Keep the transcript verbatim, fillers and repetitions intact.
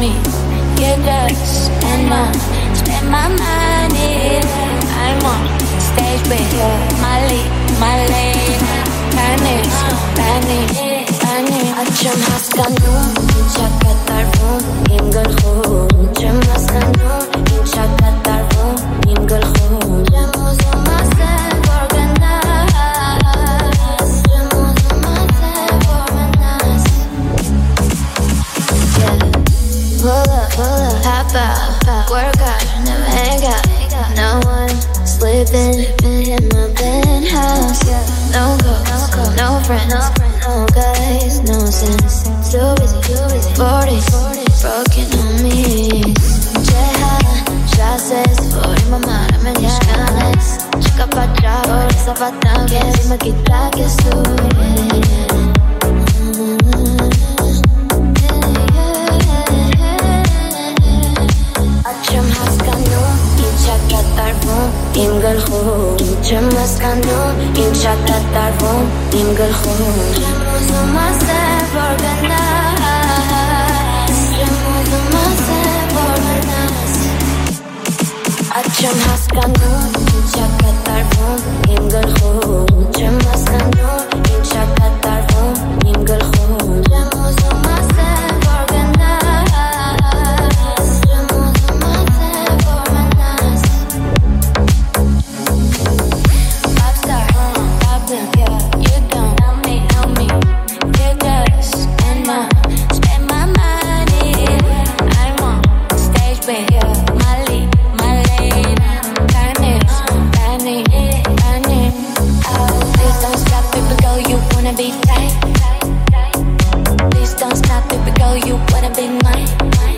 me, get dressed and I spend my money. I'm on stage with my lead, my lady. Panis, panis, panis. Acım haskanu, inşakat tarfum, imgul khum. Acım haskanu, inşakat tarfum, imgul khum. Acım uzun sen organize. Acım uzun sen organize. Yeah. Pull up, pull up, hop out, work out, never hang out. No one sleeping in my penthouse. No girls, no friends, no guys, no sense. Too busy, too busy. forty, broken on me. Ceha, şahses, forty mamara, menis canes. Chica pa atrás, por esa pata, que dime que traje estoy. Acım haskanu, inşakat tarfum, imgul khum. Acım haskanu, inşakat tarfum, imgul khum. Acım uzun masef organize. Acım uzun masef organize. Acım haskanu, inşakat tarfum, imgul khum. Acım haskanu, inşakat tarfum, imgul khum. Acım uzun masef organize. Acım uzun masef organize. Pop star, poppin', yeah, you don't know me, know me. Get dressed and I spend my money. I'm on stage with my lead, my lady. Panis, panis, panis. Oh, please don't stop, baby girl, you wanna be tight. Please don't stop, baby girl, you wanna be mine.